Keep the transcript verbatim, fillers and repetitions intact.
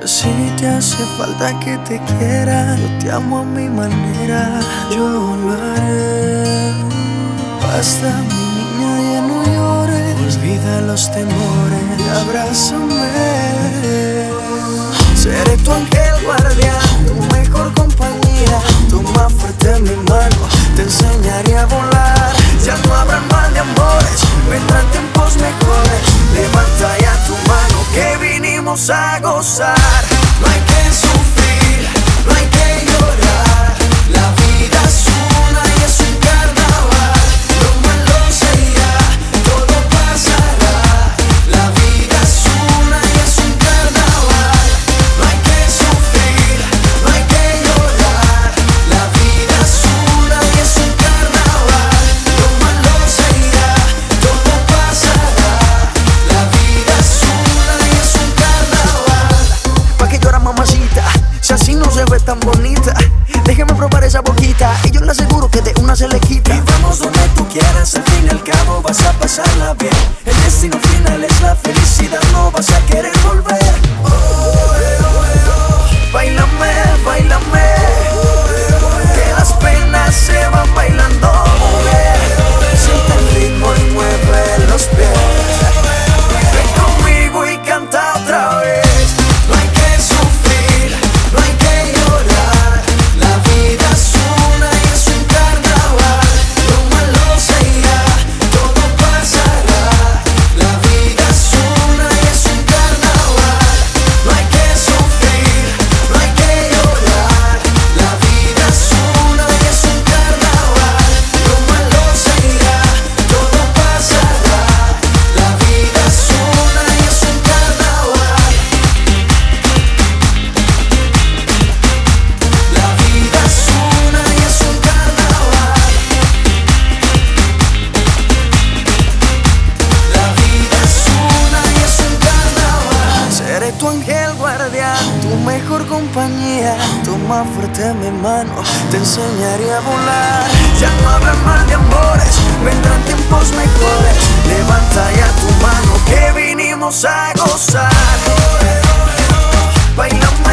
Si te hace falta que te quiera, yo te amo a mi manera, yo lo haré. Basta, mi niña, ya no llores, olvida los temores y abrázame. Seré tu ángel guardián, tu mejor compañía. Toma fuerte mi mano, te enseñaré a volar. Ya no habrá mal de amores, vendrán tiempos mejores. Levanta ya tu mano que vinimos a gozar. No hay que sufrir, no hay que llorar. La vida es una y es un carnaval. Lo malo se irá, todo pasará. La vida es una y es un carnaval. No hay que sufrir, no hay que llorar. La vida es una y es un carnaval. Lo malo se irá, todo pasará. La vida es una y es un carnaval. ¿Pa' qué llora, mamacita? Si así no se ve tan bonita. Déjeme probar esa boquita y yo le aseguro que de una se le quita. Y vamos donde tú quieras, al fin y al cabo vas a pasarla bien. El destino final es la felicidad, no vas a querer volver. Oh, eh, oh, eh, oh. Báilame, báilame, que las penas se van bailando, mujer. Siente el ritmo y mueve los pies. Ven conmigo y canta otra vez. No hay que sufrir, no hay que llorar. La vida es una y es un carnaval. Lo malo se irá, todo pasará. La vida es una y es un carnaval. No hay que sufrir, no hay que llorar. La vida es una y es un carnaval. Lo malo se irá, todo pasará. La vida es una y es un carnaval. La vida es una y es un carnaval. La vida es una y es un carnaval. Seré tu ángel guardián, tu mejor compañía. Toma fuerte mi mano, te enseñaré a volar. Ya no habrá mal de amores, vendrán tiempos mejores. Levanta ya tu mano que vinimos a gozar. Bailamos.